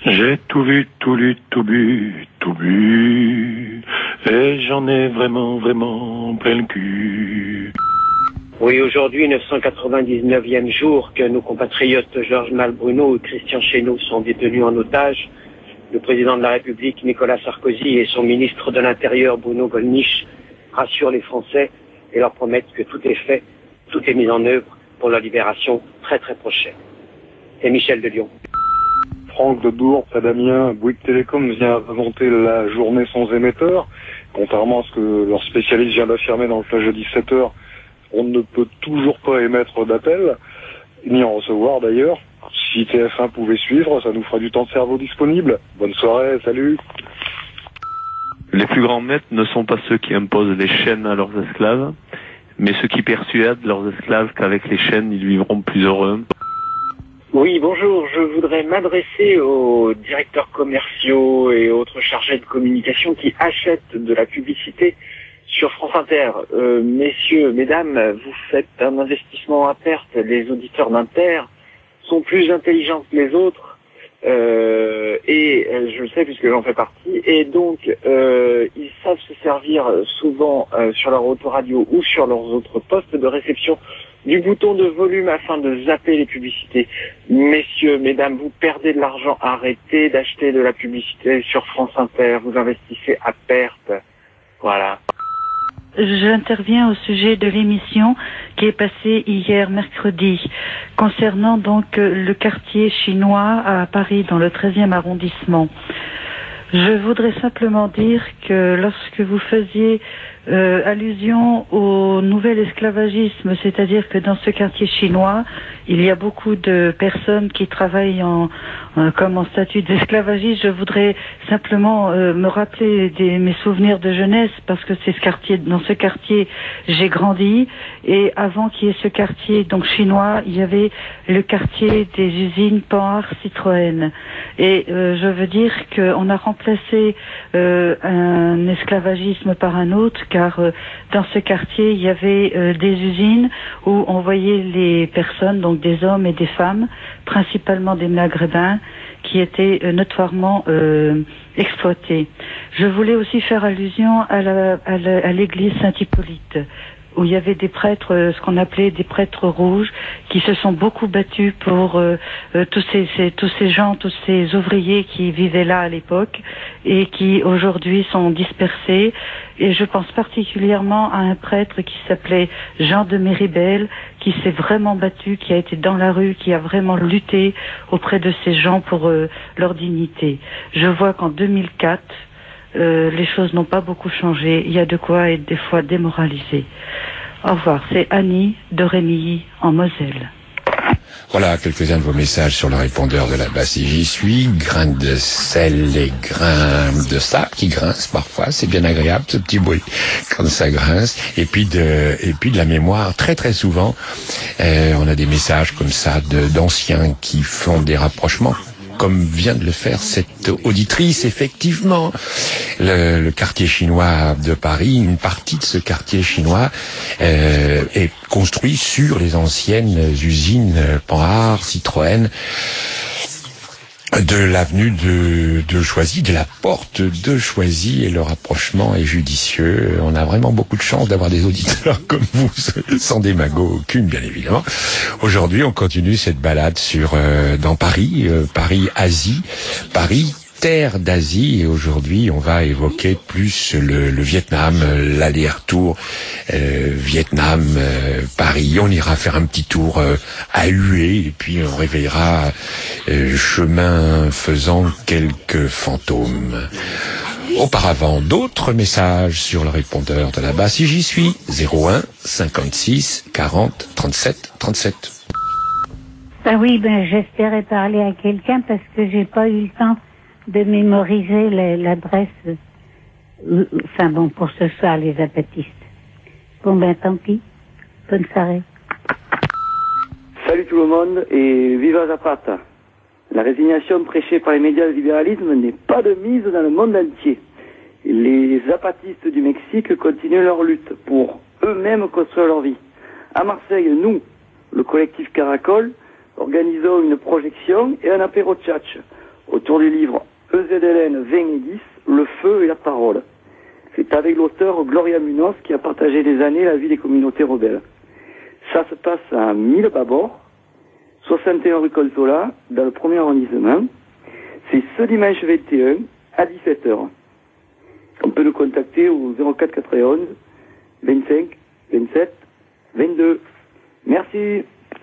J'ai tout vu, tout lu, tout bu, tout bu, et j'en ai vraiment, vraiment plein le cul. Oui, aujourd'hui, 999e jour que nos compatriotes Georges Malbruno et Christian Chesneau sont détenus en otage. Le président de la République, Nicolas Sarkozy, et son ministre de l'Intérieur, Bruno Gollnisch, rassurent les Français et leur promettent que tout est fait, tout est mis en œuvre pour leur libération très très prochaine. C'est Michel de Lyon. Franck de Dour, près d'Amiens, Bouygues Télécom vient d'inventer la journée sans émetteur. Contrairement à ce que leur spécialiste vient d'affirmer dans le flash de 17h, on ne peut toujours pas émettre d'appel, ni en recevoir d'ailleurs. Si TF1 pouvait suivre, ça nous fera du temps de cerveau disponible. Bonne soirée, salut. Les plus grands maîtres ne sont pas ceux qui imposent les chaînes à leurs esclaves, mais ceux qui persuadent leurs esclaves qu'avec les chaînes, ils vivront plus heureux. Oui, bonjour. Je voudrais m'adresser aux directeurs commerciaux et autres chargés de communication qui achètent de la publicité sur France Inter. Messieurs, mesdames, vous faites un investissement à perte. Les auditeurs d'Inter sont plus intelligents que les autres, et je le sais puisque j'en fais partie, et donc ils savent se servir souvent sur leur autoradio ou sur leurs autres postes de réception du bouton de volume afin de zapper les publicités. Messieurs, mesdames, vous perdez de l'argent, arrêtez d'acheter de la publicité sur France Inter, vous investissez à perte. Voilà. J'interviens au sujet de l'émission qui est passée hier mercredi, concernant donc le quartier chinois à Paris, dans le 13e arrondissement. Je voudrais simplement dire que lorsque vous faisiez allusion au nouvel esclavagisme, c'est-à-dire que dans ce quartier chinois, il y a beaucoup de personnes qui travaillent comme en statut d'esclavagiste. Je voudrais simplement me rappeler mes souvenirs de jeunesse, parce que dans ce quartier, j'ai grandi, et avant qu'il y ait ce quartier donc chinois, il y avait le quartier des usines Panhard Citroën. Et je veux dire qu'on a remplacé un esclavagisme par un autre, car dans ce quartier, il y avait des usines où on voyait les personnes, donc des hommes et des femmes, principalement des Maghrébins, qui étaient notoirement exploités. Je voulais aussi faire allusion à l'église Saint-Hippolyte, où il y avait des prêtres, ce qu'on appelait des prêtres rouges, qui se sont beaucoup battus pour tous ces gens, tous ces ouvriers qui vivaient là à l'époque et qui aujourd'hui sont dispersés. Et je pense particulièrement à un prêtre qui s'appelait Jean de Méribel, qui s'est vraiment battu, qui a été dans la rue, qui a vraiment lutté auprès de ces gens pour leur dignité. Je vois qu'en 2004, les choses n'ont pas beaucoup changé. Il y a de quoi être des fois démoralisé. Au revoir, c'est Annie de Rémilly en Moselle. Voilà quelques-uns de vos messages sur le répondeur de la basse. Et j'y suis, grains de sel et grains de sable qui grincent parfois, c'est bien agréable ce petit bruit quand ça grince. Et puis de la mémoire, très très souvent, on a des messages comme ça d'anciens qui font des rapprochements, comme vient de le faire cette auditrice. Effectivement, le quartier chinois de Paris, une partie de ce quartier chinois est construit sur les anciennes usines Panhard, Citroën, de l'avenue de Choisy, de la porte de Choisy, et le rapprochement est judicieux. On a vraiment beaucoup de chance d'avoir des auditeurs comme vous, sans démago aucune, bien évidemment. Aujourd'hui, on continue cette balade dans Paris, Paris-Asie, Paris, terre d'Asie, et aujourd'hui on va évoquer plus le Vietnam, l'aller-retour Vietnam, Paris. On ira faire un petit tour à Hue, et puis on réveillera chemin faisant quelques fantômes. Auparavant, d'autres messages sur le répondeur de la basse. Si j'y suis, 01 56 40 37 37. Oui, j'espérais parler à quelqu'un parce que j'ai pas eu le temps de mémoriser l'adresse, pour ce soir, les apatistes. Tant pis. Bonne soirée. Salut tout le monde et viva Zapata. La résignation prêchée par les médias de libéralisme n'est pas de mise dans le monde entier. Les zapatistes du Mexique continuent leur lutte pour eux-mêmes construire leur vie. À Marseille, nous, le collectif Caracol, organisons une projection et un apéro tchatch au autour du livre EZLN 20 et 10, Le feu et la parole. C'est avec l'auteur Gloria Munoz qui a partagé des années la vie des communautés rebelles. Ça se passe à 1000 Babord, 61 rue Coltola, dans le 1er arrondissement. C'est ce dimanche 21 à 17h. On peut nous contacter au 04 91 25 27 22. Merci.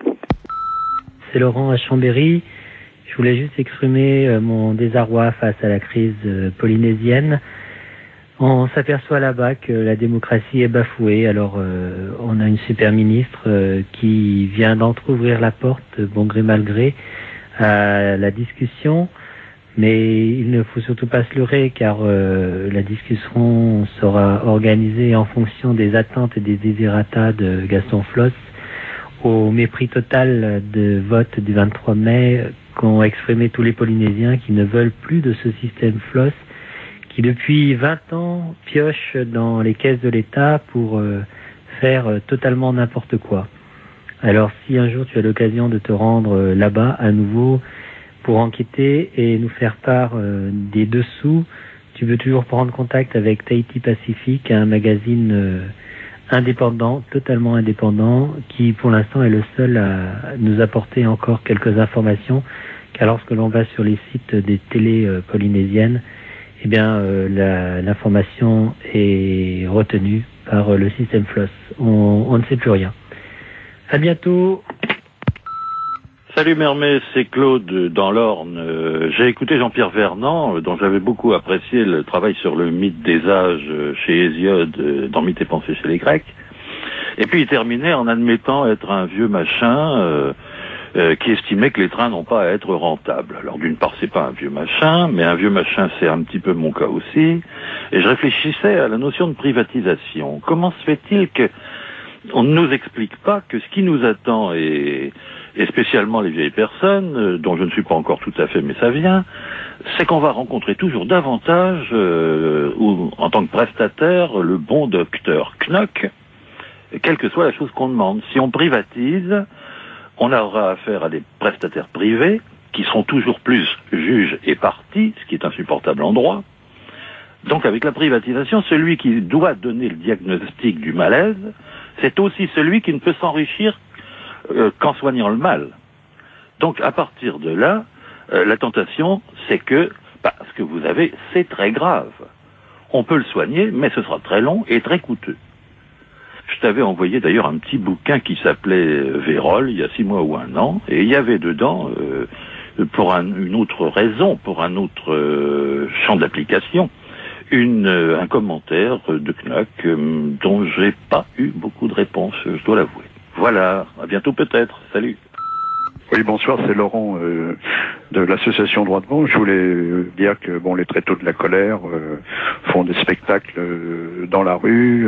C'est Laurent à Chambéry. Je voulais juste exprimer mon désarroi face à la crise polynésienne. On s'aperçoit là-bas que la démocratie est bafouée. Alors, on a une super ministre qui vient d'entrouvrir la porte, bon gré mal gré, à la discussion. Mais il ne faut surtout pas se leurrer, car la discussion sera organisée en fonction des attentes et des désirata de Gaston Floss, au mépris total de vote du 23 mai qu'ont exprimé tous les Polynésiens qui ne veulent plus de ce système Floss, qui depuis 20 ans pioche dans les caisses de l'État pour faire totalement n'importe quoi. Alors si un jour tu as l'occasion de te rendre là-bas à nouveau pour enquêter et nous faire part des dessous, tu peux toujours prendre contact avec Tahiti Pacific, un magazine indépendant, totalement indépendant, qui pour l'instant est le seul à nous apporter encore quelques informations, car lorsque l'on va sur les sites des télés polynésiennes, eh bien l'information est retenue par le système Floss. On ne sait plus rien. À bientôt. Salut Mermet, c'est Claude dans l'Orne. J'ai écouté Jean-Pierre Vernant, dont j'avais beaucoup apprécié le travail sur le mythe des âges chez Hésiode, dans Mythes et pensées chez les Grecs. Et puis il terminait en admettant être un vieux machin qui estimait que les trains n'ont pas à être rentables. Alors d'une part, c'est pas un vieux machin, mais un vieux machin, c'est un petit peu mon cas aussi. Et je réfléchissais à la notion de privatisation. Comment se fait-il que on ne nous explique pas que ce qui nous attend, et spécialement les vieilles personnes, dont je ne suis pas encore tout à fait, mais ça vient, c'est qu'on va rencontrer toujours davantage, ou en tant que prestataire, le bon docteur Knock, quelle que soit la chose qu'on demande. Si on privatise, on aura affaire à des prestataires privés, qui seront toujours plus juges et parties, ce qui est insupportable en droit. Donc avec la privatisation, celui qui doit donner le diagnostic du malaise, c'est aussi celui qui ne peut s'enrichir qu'en soignant le mal. Donc à partir de là, la tentation, c'est que ce que vous avez, c'est très grave. On peut le soigner, mais ce sera très long et très coûteux. Je t'avais envoyé d'ailleurs un petit bouquin qui s'appelait Vérole, il y a 6 mois ou 1 an, et il y avait dedans, pour une autre raison, pour un autre champ d'application, un commentaire de Knock dont j'ai pas eu beaucoup de réponses, je dois l'avouer. Voilà, à bientôt peut-être, salut. Oui, bonsoir, c'est Laurent de l'association Droit Devant. Je voulais dire que les Tréteaux de la colère font des spectacles dans la rue,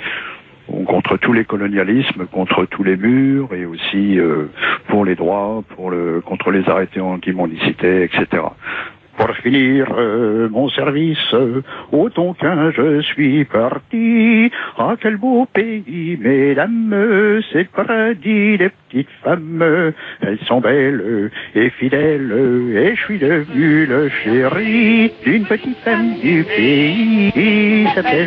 contre tous les colonialismes, contre tous les murs, et aussi pour les droits, contre les arrêtés anti-mendicité, etc. Pour finir mon service, au Tonkin je suis parti. Ah, quel beau pays, mesdames, c'est le paradis des petites femmes. Elles sont belles et fidèles, et je suis devenu le chéri d'une petite femme du pays qui s'appelle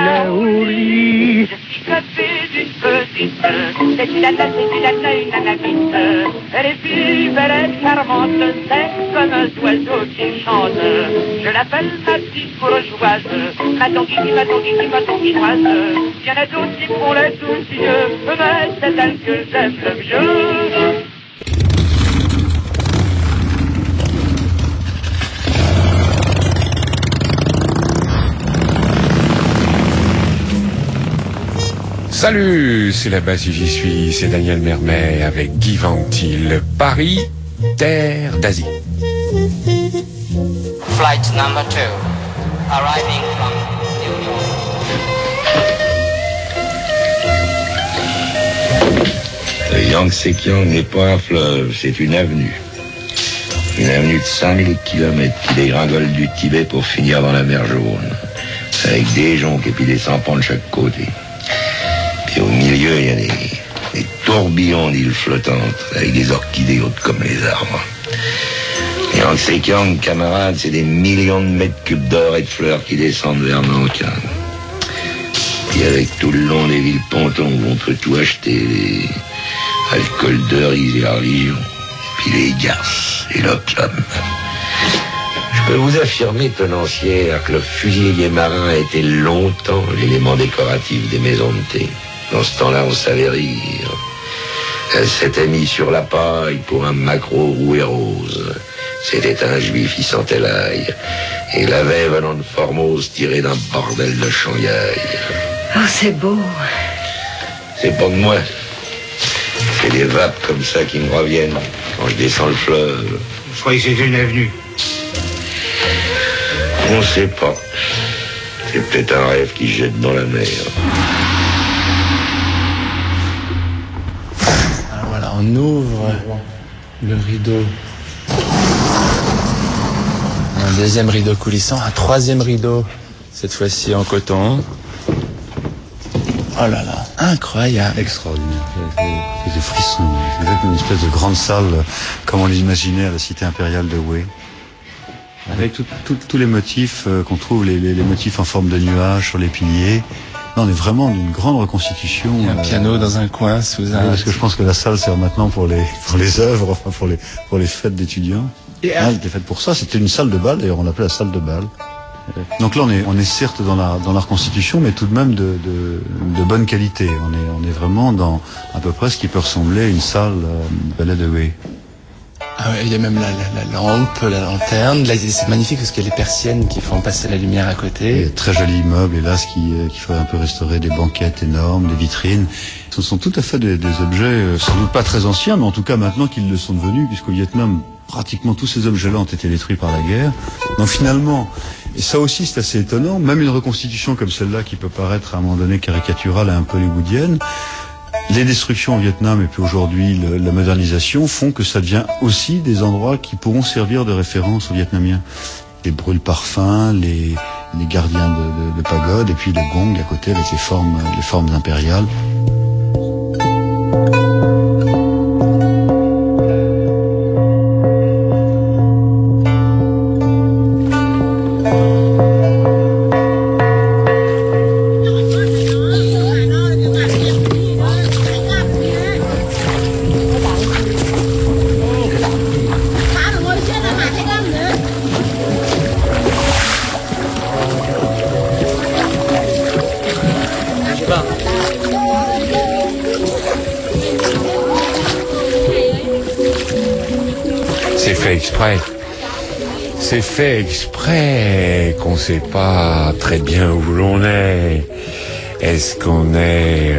Mélaouli. D'une petite, c'est une nanamite. Elle est vive, elle est charmante, c'est comme un oiseau qui chante. Je l'appelle ma petite bourgeoise, ma tonguinoise. Il y en a d'autres qui font les tout vieux, mais c'est elle que j'aime le mieux. Salut, c'est la base j'y suis, c'est Daniel Mermet avec Guy Ventil, Paris, terre d'Asie. Flight number 2, arriving from New York. Le Yangtze-Kiang n'est pas un fleuve, c'est une avenue. Une avenue de 5000 km qui dégringole du Tibet pour finir dans la mer Jaune. Avec des joncs et puis des sampans de chaque côté. Et au milieu, il y a des tourbillons d'îles flottantes avec des orchidées hautes comme les arbres. Yang, camarade, c'est des millions de mètres cubes d'or et de fleurs qui descendent vers Nankin. Puis avec tout le long des villes pontons, on peut tout acheter, les alcools de riz et la religion, puis les garces et l'opium. Je peux vous affirmer, tenancière, que le fusilier marin a été longtemps l'élément décoratif des maisons de thé. Dans ce temps-là, on savait rire. Elle s'était mise sur la paille pour un maquereau roux et rose. C'était un juif, il sentait l'ail. Et la veuve venant de Formose tirée d'un bordel de Shanghai. Oh, c'est beau. C'est pas de moi. C'est des vapes comme ça qui me reviennent quand je descends le fleuve. Je croyais que c'était une avenue. On sait pas. C'est peut-être un rêve qui se jette dans la mer. Alors voilà, on ouvre le rideau. Un deuxième rideau coulissant, un troisième rideau, cette fois-ci en coton. Oh là là, incroyable. Extraordinaire. J'ai des frissons. C'est une espèce de grande salle, comme on l'imaginait à la cité impériale de Wei. Avec tous les motifs qu'on trouve, les motifs en forme de nuages sur les piliers. Là, on est vraiment d'une grande reconstitution. Il y a un piano dans un coin sous un... Oui, parce que je pense que la salle sert maintenant pour les œuvres, enfin pour les fêtes d'étudiants. Elle était faite pour ça. C'était une salle de bal, d'ailleurs on l'appelait la salle de bal. Donc là on est certes dans la reconstitution, mais tout de même de bonne qualité. On est vraiment dans à peu près ce qui peut ressembler à une salle ballet de Wei. Ah ouais, il y a même la lampe, la lanterne. Là, c'est magnifique parce qu'il y a les persiennes qui font passer la lumière à côté. Et très joli immeuble, hélas, qu'il faudrait un peu restaurer, des banquettes énormes, des vitrines. Ce sont tout à fait des objets, sans doute pas très anciens, mais en tout cas maintenant qu'ils le sont devenus, puisqu'au Vietnam, pratiquement tous ces objets-là ont été détruits par la guerre. Donc finalement, et ça aussi c'est assez étonnant, même une reconstitution comme celle-là qui peut paraître à un moment donné caricaturale et un peu hollywoodienne, les destructions au Vietnam et puis aujourd'hui la modernisation font que ça devient aussi des endroits qui pourront servir de référence aux Vietnamiens. Les brûle-parfums, les gardiens de pagode et puis le gong à côté avec les formes impériales. C'est fait exprès qu'on ne sait pas très bien où l'on est. Est-ce qu'on est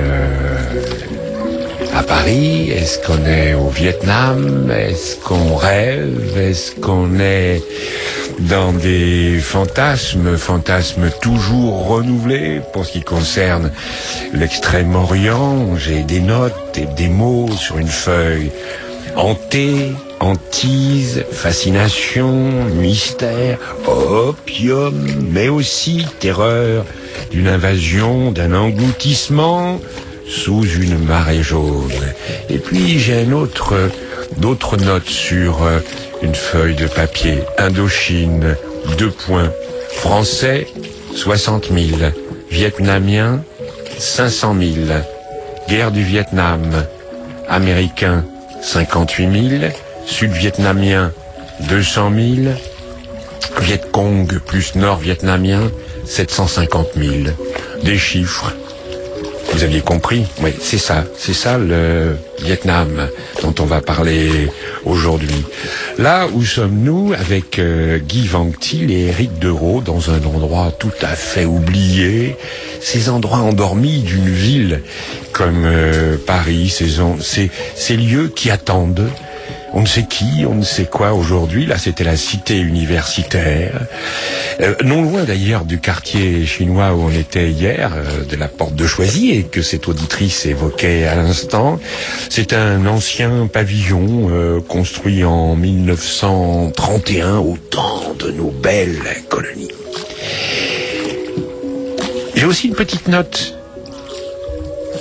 à Paris? Est-ce qu'on est au Vietnam? Est-ce qu'on rêve? Est-ce qu'on est dans des fantasmes toujours renouvelés? Pour ce qui concerne l'Extrême-Orient, j'ai des notes et des mots sur une feuille. Hanté, hantise, fascination, mystère, opium, mais aussi terreur d'une invasion, d'un engloutissement sous une marée jaune. Et puis j'ai d'autres notes sur une feuille de papier. Indochine, 2 points. Français, 60 000. Vietnamiens, 500 000. Guerre du Vietnam. Américains, 58 000. Sud-Vietnamiens, 200 000. Viet-Cong plus Nord-Vietnamien, 750 000. Des chiffres. Vous aviez compris? Oui, c'est ça le Vietnam dont on va parler aujourd'hui. Là où sommes-nous avec Guy Van Til et Éric Dereau dans un endroit tout à fait oublié, ces endroits endormis d'une ville comme Paris, ces lieux qui attendent on ne sait qui, on ne sait quoi aujourd'hui. Là, c'était la cité universitaire. Non loin d'ailleurs du quartier chinois où on était hier, de la porte de Choisy, et que cette auditrice évoquait à l'instant. C'est un ancien pavillon construit en 1931 au temps de nos belles colonies. J'ai aussi une petite note.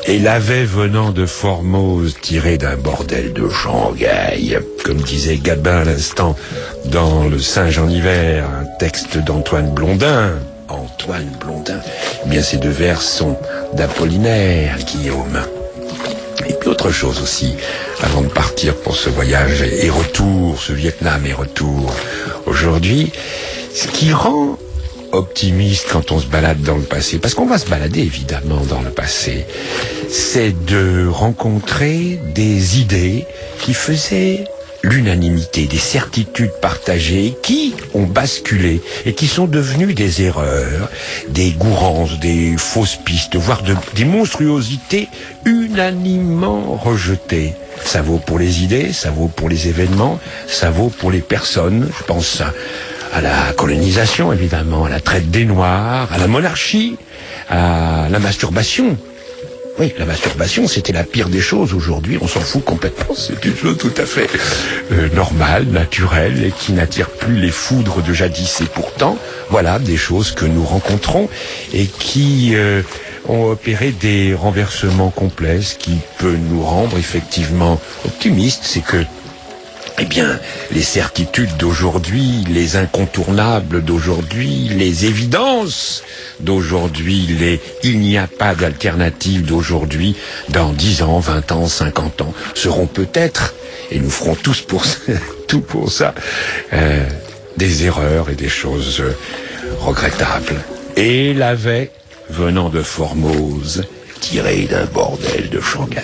Et l'avait venant de Formose, tiré d'un bordel de Shanghai, comme disait Gabin à l'instant dans le Singe en hiver, un texte d'Antoine Blondin. Antoine Blondin, eh bien ces deux vers sont d'Apollinaire, Guillaume. Et puis autre chose aussi, avant de partir pour ce voyage et retour, ce Vietnam et retour aujourd'hui, ce qui rend optimiste quand on se balade dans le passé, parce qu'on va se balader évidemment dans le passé, c'est de rencontrer des idées qui faisaient l'unanimité, des certitudes partagées qui ont basculé et qui sont devenues des erreurs, des gourances, des fausses pistes, voire des monstruosités unanimement rejetées. Ça vaut pour les idées, ça vaut pour les événements, ça vaut pour les personnes. Je pense à la colonisation, évidemment, à la traite des Noirs, à la monarchie, à la masturbation. Oui, la masturbation, c'était la pire des choses. Aujourd'hui, on s'en fout complètement. C'est une chose tout à fait normale, naturelle, et qui n'attire plus les foudres de jadis. Et pourtant, voilà des choses que nous rencontrons et qui ont opéré des renversements complets. Ce qui peut nous rendre effectivement optimistes, c'est que eh bien, les certitudes d'aujourd'hui, les incontournables d'aujourd'hui, les évidences d'aujourd'hui, il n'y a pas d'alternative d'aujourd'hui, dans 10 ans, 20 ans, 50 ans, seront peut-être, et nous ferons tous tout pour ça, des erreurs et des choses regrettables. Et l'avait, venant de Formose, tiré d'un bordel de Shanghai.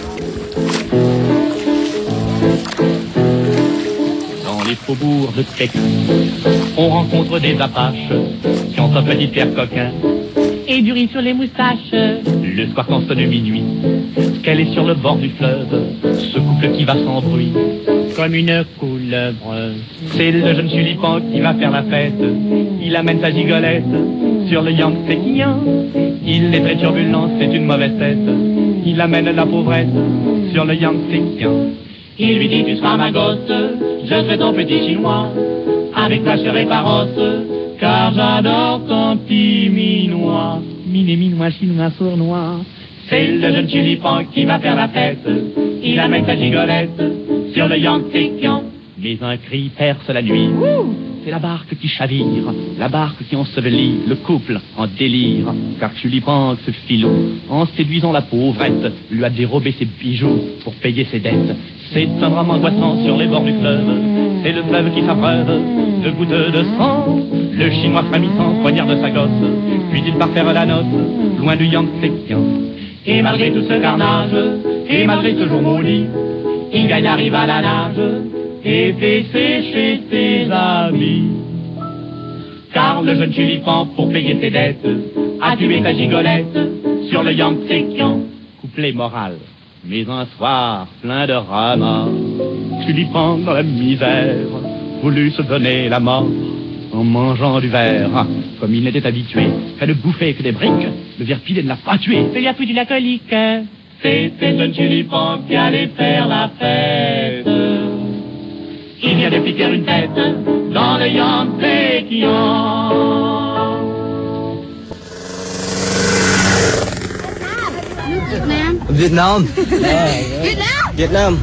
Les faubourgs de Pékin, on rencontre des apaches qui ont un petit air coquin et du riz sur les moustaches. Le soir quand sonne minuit, qu'elle est sur le bord du fleuve, ce couple qui va sans bruit comme une couleuvre. C'est le jeune Tulipan qui va faire la fête, il amène sa gigolette sur le Yangtze-Kiang. Il est très turbulent, c'est une mauvaise tête, il amène la pauvrette sur le Yangtze-Kiang. Il lui dit tu seras ma gosse, je serai ton petit chinois, avec ta chair et parosse, car j'adore ton petit minois. Miné, minois, chinois, sournois. C'est le jeune Tulipan qui va faire la fête, il amène sa gigolette sur le Yangtze-Kiang. Mais un cri perce la nuit, c'est la barque qui chavire, la barque qui ensevelit le couple en délire, car Tulipan, ce filou, en séduisant la pauvrette, lui a dérobé ses bijoux pour payer ses dettes. C'est un drame angoissant sur les bords du fleuve, c'est le fleuve qui s'abreuve de gouttes de sang. Le chinois frémissant poignarde sa gosse, puis il part faire la noce, loin du Yangtze-Kiang. Et malgré tout ce carnage, et malgré ce jour maudit, il gagne, arrive à la nage, et fait sécher ses habits. Car le jeune Tulipan, pour payer ses dettes, a tué sa gigolette sur le Yangtze-Kiang. Couplet moral. Mais un soir, plein de remords, Tulipan dans la misère voulut se donner la mort en mangeant du verre. Comme il n'était habitué qu'à ne bouffer que des briques, le Virpilé ne l'a pas tué, ça lui a foutu la colique. C'était jeune Tulipan qui allait faire la fête. Il vient de piquer une tête dans le Yangtze-Kiang. Vietnam. Vietnam. Vietnam.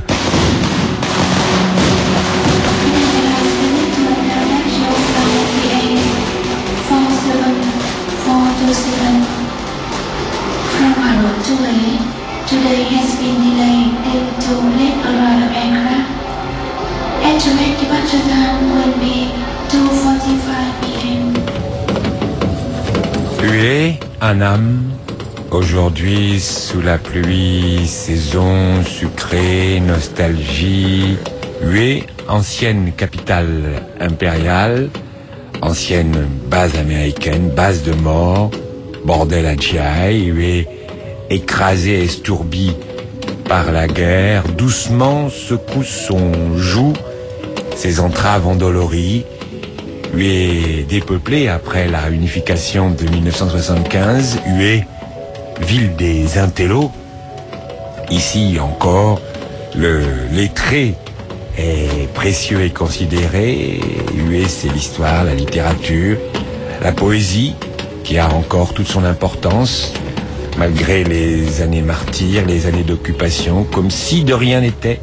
Today has been delayed due to late arrival of aircraft. Estimated departure time will be 2:45 p.m. Huée, Annam, aujourd'hui sous la pluie, saison sucrée, nostalgie. Huée, ancienne capitale impériale, ancienne base américaine, base de mort, bordel à Chiaï. Huée, écrasé, estourbi par la guerre, doucement secoue son joug, ses entraves endolories. Huée dépeuplée après la unification de 1975, Huée, ville des intellos. Ici encore, le lettré est précieux et considéré. Huée, c'est l'histoire, la littérature, la poésie qui a encore toute son importance. malgré les années martyrs, les années d'occupation, comme si de rien n'était.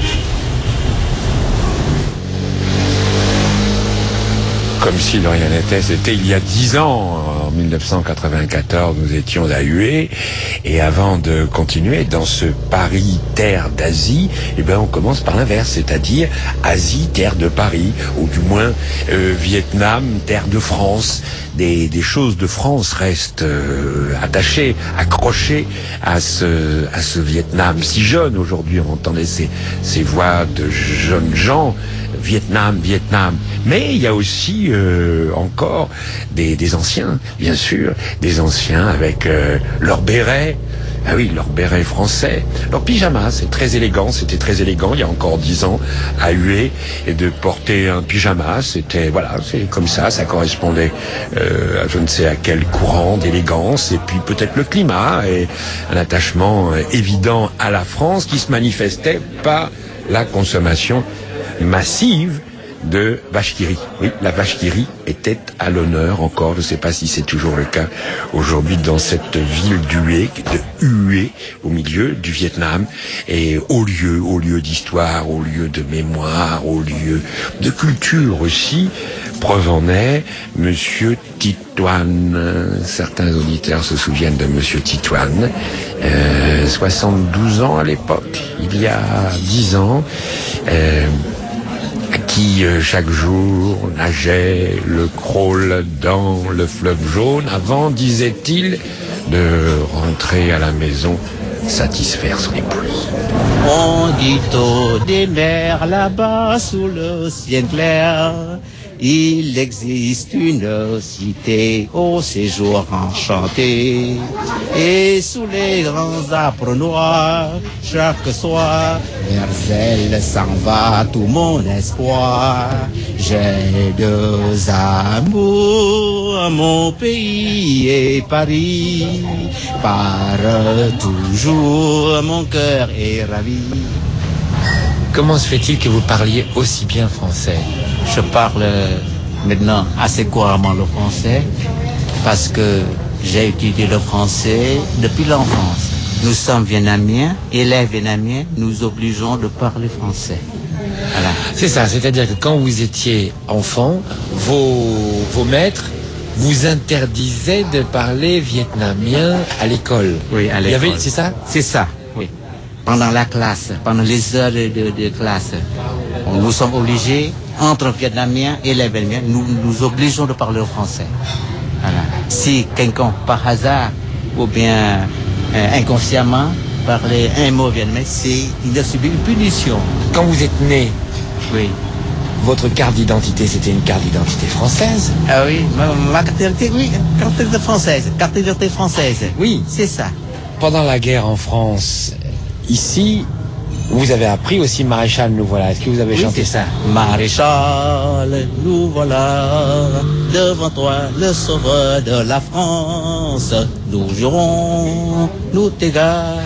Comme si de rien n'était, c'était il y a 10 ans, en 1994, nous étions à Hué, et avant de continuer dans ce Paris, terre d'Asie, eh ben on commence par l'inverse, c'est-à-dire Asie, terre de Paris, ou du moins Vietnam, terre de France. Des choses de France restent attachées, accrochées à ce Vietnam si jeune. Aujourd'hui, on entendait ces voix de jeunes gens. Vietnam. Mais il y a aussi encore des anciens, bien sûr, des anciens avec leur béret. Ah oui, leur béret français, leur pyjama, c'est très élégant, c'était très élégant il y a encore 10 ans à Hué, et de porter un pyjama, c'était, voilà, c'est comme ça correspondait à je ne sais à quel courant d'élégance, et puis peut-être le climat, et un attachement évident à la France qui se manifestait par la consommation massive de vache qui rit. Oui, la vache qui rit était à l'honneur encore, je ne sais pas si c'est toujours le cas aujourd'hui dans cette ville d'Hué, de Hué, au milieu du Vietnam, et au lieu d'histoire, au lieu de mémoire, au lieu de culture aussi. Preuve en est, Monsieur Titoine, certains auditeurs se souviennent de Monsieur Titoine, 72 ans à l'époque, il y a 10 ans, qui chaque jour nageait le crawl dans le fleuve jaune avant, disait-il, de rentrer à la maison satisfaire son épouse. On dit au des mers là-bas sous le ciel clair, il existe une cité au séjour enchanté, et sous les grands arbres noirs, chaque soir, vers elle s'en va tout mon espoir. J'ai deux amours, mon pays et Paris, par toujours mon cœur est ravi. Comment se fait-il que vous parliez aussi bien français? Je parle maintenant assez couramment le français parce que j'ai étudié le français depuis l'enfance. Nous sommes vietnamiens, élèves vietnamiens, nous obligeons de parler français. Voilà. C'est ça, c'est-à-dire que quand vous étiez enfant, vos maîtres vous interdisaient de parler vietnamien à l'école. Oui, à l'école. C'est ça? C'est ça, oui. Pendant la classe, pendant les heures de classe, nous sommes obligés, entre Vietnamiens et les Vietnamiens, nous obligeons de parler le français. Voilà. Si quelqu'un, par hasard, ou bien inconsciemment, parlait un mot vietnamien, il a subi une punition. Quand vous êtes né, oui, votre carte d'identité, c'était une carte d'identité française? Ah oui, ma carte d'identité, oui, carte d'identité française. Carte d'identité française. Oui. C'est ça. Pendant la guerre en France, ici, vous avez appris aussi Maréchal, nous voilà. Est-ce que vous avez chanté ça? Maréchal, nous voilà, devant toi, le sauveur de la France. Nous jurons, nous t'égards.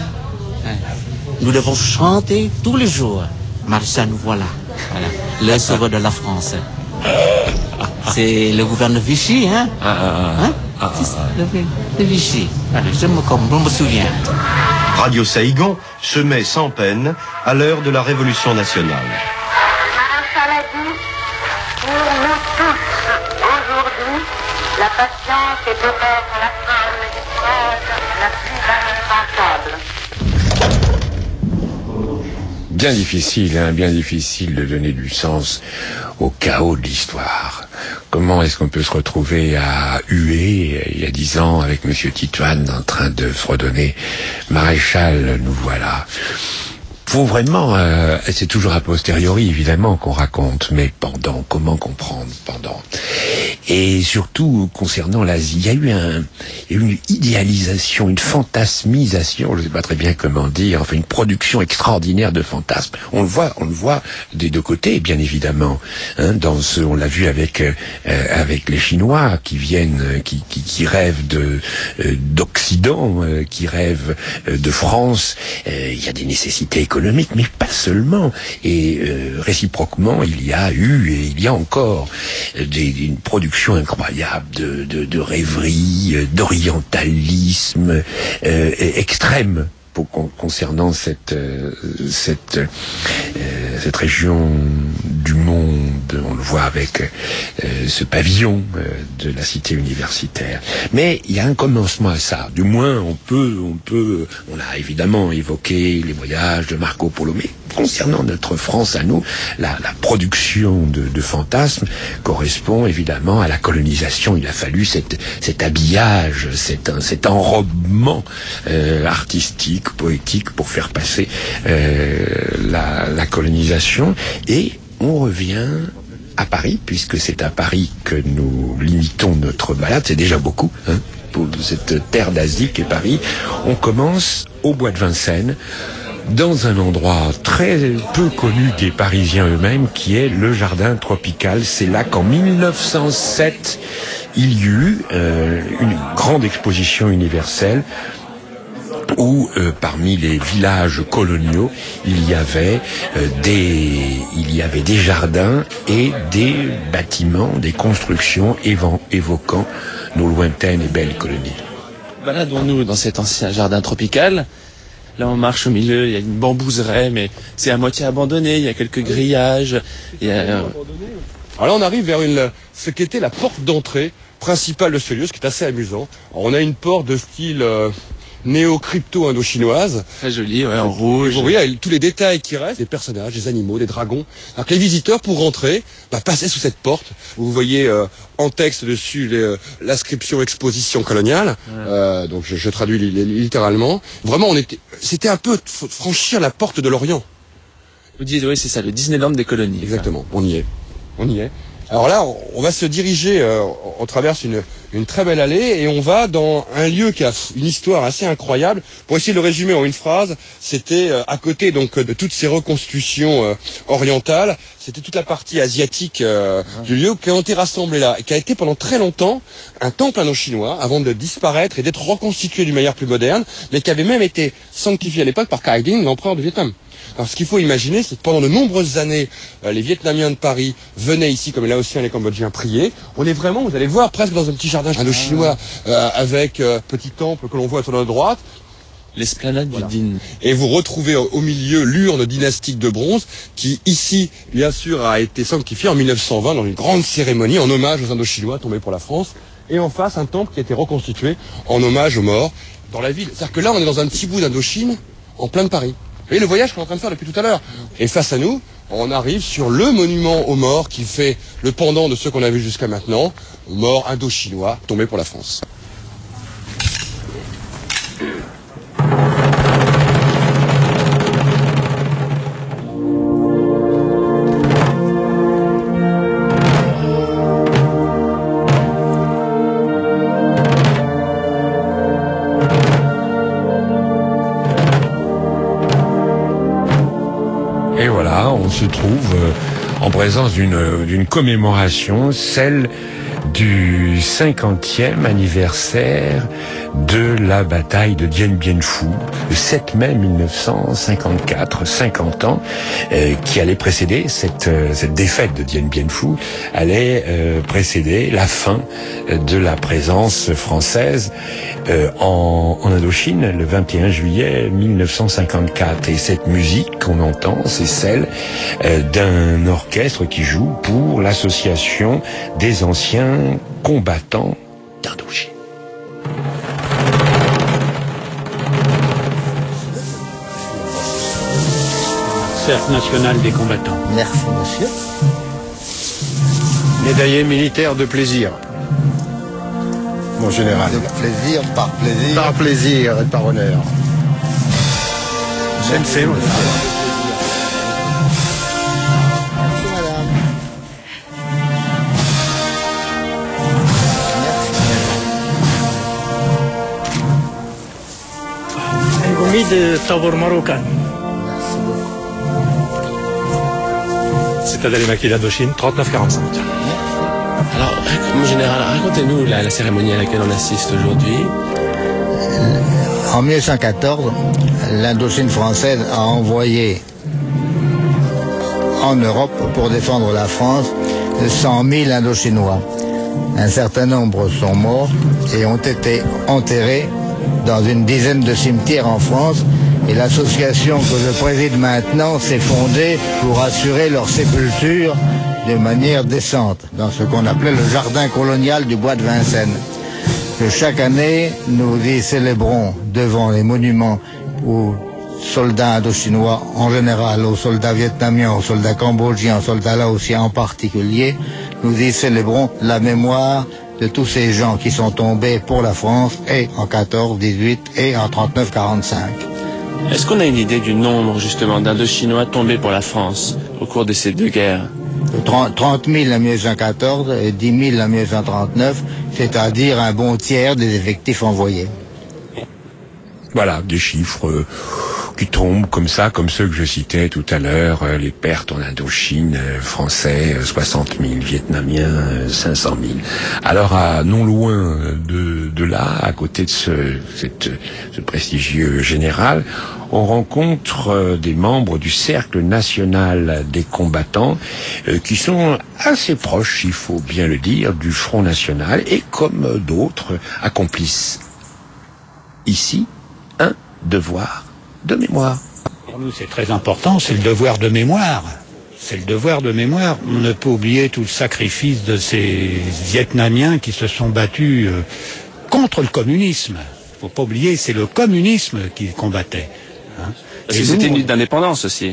Nous devons chanter tous les jours. Maréchal, nous voilà. Voilà. Le sauveur de la France. C'est le gouverneur Vichy, hein? C'est ça, le Vichy. Allez, je me souviens. Radio Saïgon se met sans peine à l'heure de la Révolution nationale. Maréchal a dit, pour nous tous, aujourd'hui, la patience est peut-être la forme d'épreuve la plus indispensable. Bien difficile de donner du sens au chaos de l'histoire. Comment est-ce qu'on peut se retrouver à Hué, il y a 10 ans, avec Monsieur Titoine en train de fredonner Maréchal, nous voilà. Faut vraiment, c'est toujours a posteriori évidemment qu'on raconte, mais pendant, comment comprendre pendant? Et surtout concernant l'Asie, il y a eu une idéalisation, une fantasmisation, je ne sais pas très bien comment dire, enfin une production extraordinaire de fantasmes. On le voit des deux côtés, bien évidemment. Hein, on l'a vu avec les Chinois qui viennent, qui rêvent d'Occident, qui rêvent de France. Il y a des nécessités économiques, mais pas seulement. Et réciproquement, il y a eu et il y a encore une production production incroyable de rêverie, d'orientalisme extrême concernant cette région du monde. On le voit avec ce pavillon de la cité universitaire. Mais il y a un commencement à ça. Du moins, on a évidemment évoqué les voyages de Marco Polo, mais concernant notre France à nous, la production de fantasmes correspond évidemment à la colonisation. Il a fallu cet habillage, cet enrobement artistique, poétique pour faire passer la colonisation. Et on revient à Paris, puisque c'est à Paris que nous limitons notre balade. C'est déjà beaucoup, hein, pour cette terre d'Asie qu'est Paris. On commence au bois de Vincennes, dans un endroit très peu connu des Parisiens eux-mêmes, qui est le Jardin Tropical. C'est là qu'en 1907, il y eut une grande exposition universelle où parmi les villages coloniaux, il y avait des jardins et des bâtiments, des constructions évoquant nos lointaines et belles colonies. Baladons-nous dans cet ancien jardin tropical. Là, on marche au milieu, il y a une bambouseraie, mais c'est à moitié abandonné, il y a quelques grillages. Alors là, on arrive vers ce qu'était la porte d'entrée principale de ce lieu, ce qui est assez amusant. Alors, on a une porte de style néo-crypto-indo-chinoise. Très jolie, ouais, en rouge. Vous voyez, tous les détails qui restent, des personnages, des animaux, des dragons. Alors que les visiteurs, pour rentrer, passaient sous cette porte. Vous voyez en texte dessus l'inscription exposition coloniale. Ouais. Donc je traduis littéralement. Vraiment, c'était un peu franchir la porte de l'Orient. Vous dites, oui, c'est ça, le Disneyland des colonies. Exactement, on y est. Alors là, on va se diriger, on traverse une très belle allée et on va dans un lieu qui a une histoire assez incroyable. Pour essayer de le résumer en une phrase, c'était à côté donc de toutes ces reconstitutions orientales, c'était toute la partie asiatique du lieu qui a été rassemblée là, et qui a été pendant très longtemps un temple indo-chinois avant de disparaître et d'être reconstitué d'une manière plus moderne, mais qui avait même été sanctifié à l'époque par Khai Dinh, l'empereur du Vietnam. Alors ce qu'il faut imaginer, c'est que pendant de nombreuses années, les Vietnamiens de Paris venaient ici, comme les Laotiens et les Cambodgiens, prier. On est vraiment, vous allez voir, presque dans un petit jardin indo-chinois, avec petit temple que l'on voit sur notre droite. L'esplanade du Dîn. Et vous retrouvez au milieu l'urne dynastique de bronze, qui ici, bien sûr, a été sanctifiée en 1920 dans une grande cérémonie en hommage aux Indochinois tombés pour la France. Et en face, un temple qui a été reconstitué en hommage aux morts dans la ville. C'est-à-dire que là, on est dans un petit bout d'Indochine, en plein de Paris. Vous voyez le voyage qu'on est en train de faire depuis tout à l'heure. Et face à nous, on arrive sur le monument aux morts qui fait le pendant de ceux qu'on a vus jusqu'à maintenant, morts indo-chinois tombés pour la France. On se trouve en présence d'une commémoration, celle du 50e anniversaire de la bataille de Dien Bien Phu, le 7 mai 1954, 50 ans, qui allait précéder cette défaite de Dien Bien Phu, allait précéder la fin de la présence française en Indochine le 21 juillet 1954. Et cette musique qu'on entend, c'est celle d'un orchestre qui joue pour l'association des anciens combattants d'Indochine. Cercle national des combattants. Merci, monsieur. Médaillé militaire de plaisir. Mon général. De plaisir, par plaisir. Par plaisir et par honneur. Je ne sais, mon général. De sabor marocain. Citadelle et maquis d'Indochine, 39-45. Alors, mon général, racontez-nous la cérémonie à laquelle on assiste aujourd'hui. En 1914, l'Indochine française a envoyé en Europe, pour défendre la France, 100 000 Indochinois. Un certain nombre sont morts et ont été enterrés dans une dizaine de cimetières en France. Et l'association que je préside maintenant s'est fondée pour assurer leur sépulture de manière décente, dans ce qu'on appelait le jardin colonial du bois de Vincennes. Que chaque année, nous y célébrons devant les monuments aux soldats indochinois en général, aux soldats vietnamiens, aux soldats cambodgiens, aux soldats laotiens en particulier, nous y célébrons la mémoire de tous ces gens qui sont tombés pour la France et en 14, 18 et en 39, 45. Est-ce qu'on a une idée du nombre, justement, d'Indochinois tombés pour la France au cours de ces deux guerres? 30 000 en 1914 et 10 000 en 1939, c'est-à-dire un bon tiers des effectifs envoyés. Voilà, des chiffres qui tombent comme ça, comme ceux que je citais tout à l'heure, les pertes en Indochine, français, 60 000, vietnamiens, 500 000. Alors, non loin de là, à côté de ce prestigieux général, on rencontre des membres du Cercle national des combattants qui sont assez proches, il faut bien le dire, du Front national et, comme d'autres, accomplissent ici un devoir de mémoire. Pour nous, c'est très important, c'est le devoir de mémoire. C'est le devoir de mémoire. On ne peut oublier tout le sacrifice de ces Vietnamiens qui se sont battus contre le communisme. Il ne faut pas oublier, c'est le communisme qu'ils combattaient. Hein. Parce que c'était une lutte d'indépendance aussi.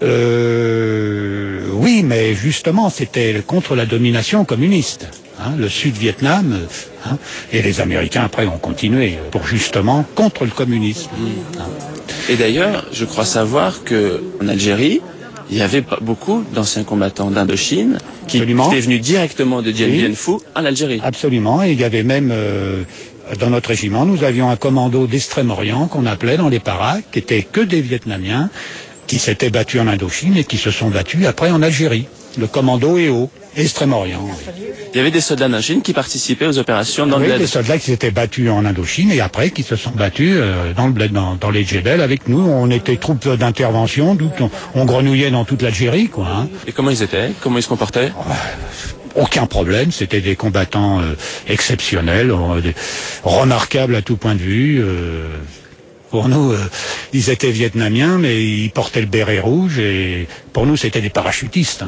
Oui, mais justement, c'était contre la domination communiste. Hein, le Sud-Vietnam, et les Américains après ont continué pour justement contre le communisme. Hein. Et d'ailleurs, je crois savoir que en Algérie, il y avait beaucoup d'anciens combattants d'Indochine qui étaient venus directement de Dien Bien Phu en Algérie. Absolument, et il y avait même dans notre régiment, nous avions un commando d'Extrême-Orient qu'on appelait dans les paras, qui était que des Vietnamiens qui s'étaient battus en Indochine et qui se sont battus après en Algérie. Le commando EO, Extrême-Orient. Il y avait des soldats d'Indochine qui participaient aux opérations dans le bled. Des soldats qui s'étaient battus en Indochine et après qui se sont battus dans le bled, dans les djebels avec nous. On était troupes d'intervention, on grenouillait dans toute l'Algérie, quoi. Hein. Et comment ils étaient? Comment ils se comportaient? Aucun problème, c'était des combattants exceptionnels, remarquables à tout point de vue. Pour nous, ils étaient vietnamiens, mais ils portaient le béret rouge et pour nous, c'était des parachutistes. Hein.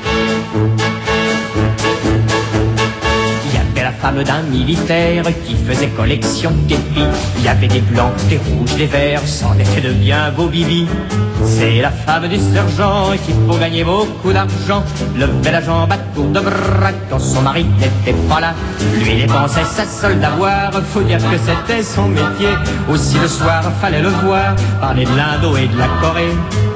Il y avait la femme d'un militaire qui faisait collection d'épis. Il y avait des blancs, des rouges, des verts, c'en était de bien beaux bibis. C'est la femme du sergent qui, pour gagner beaucoup d'argent, levait la jambe à tour de bras quand son mari n'était pas là. Lui dépensait sa solde d'avoir, faut dire que c'était son métier. Aussi le soir, fallait le voir, parler de l'Indo et de la Corée.